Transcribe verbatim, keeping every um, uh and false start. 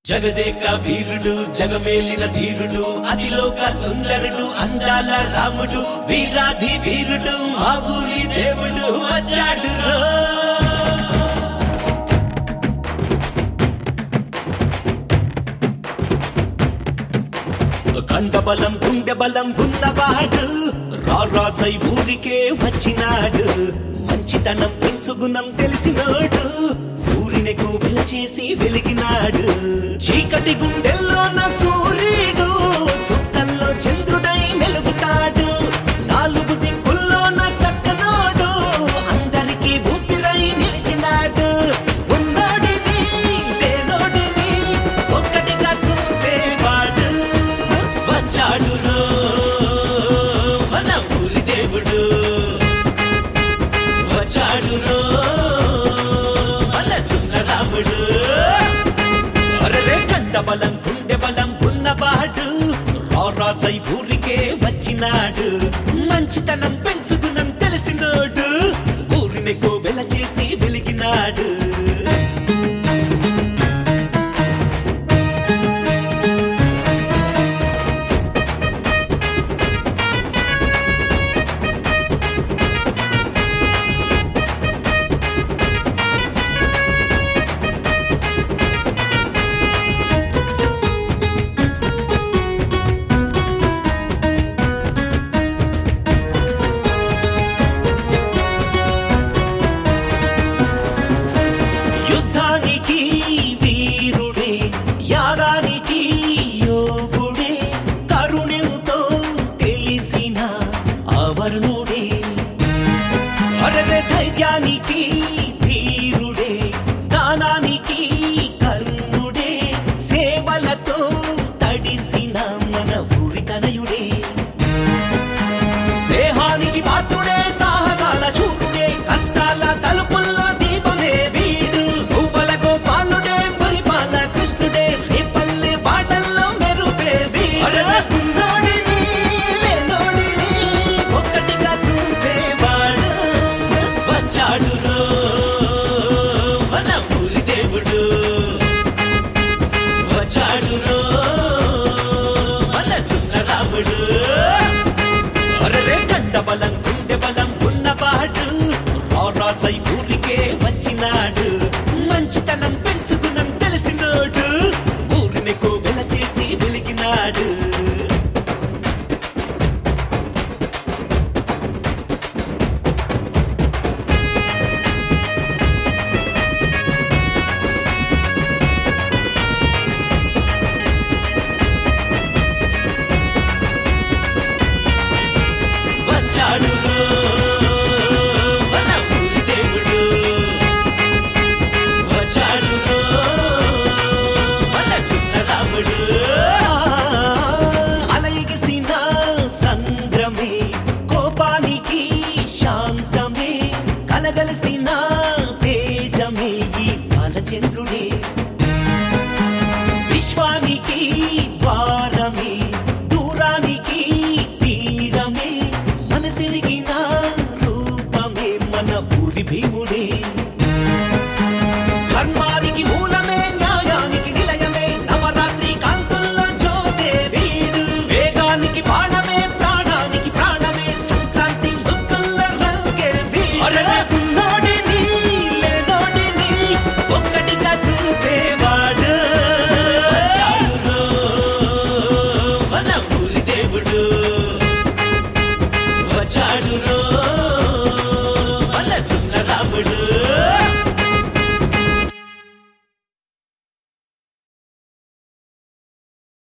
జగదేక వీరుడు జగమేలిన ధీరుడు అదిలోక సుందరుడు అందాల రాముడు వీరాధి వీరుడు మా ఊరి దేవుడు వచ్చాడు కండబలం గుండె బలం ఉన్నవాడు రారాసై ఊరికే వచ్చినాడు మంచితనం పెంచుగుణం తెలిసినోడు ఊరినెకు వెలచేసి వెలిగినాడు చీకటి గుండెల్లోన సూర్యుడు చుక్కల్లో చంద్రుడై మెలుగుతాడు నాలుగు దిక్కుల్లోన చక్కనోడు అందరికీ ఊపిరై నిలిచినాడు ఉన్నోడిని లేనోడిని ఒక్కటిగా చూసేవాడు వచ్చాడు మన ఊరి దేవుడు వచ్చాడు బలం గుండె బలం ఉన్నవాడు రారాసై ఊరికే వచ్చినాడు మంచితనం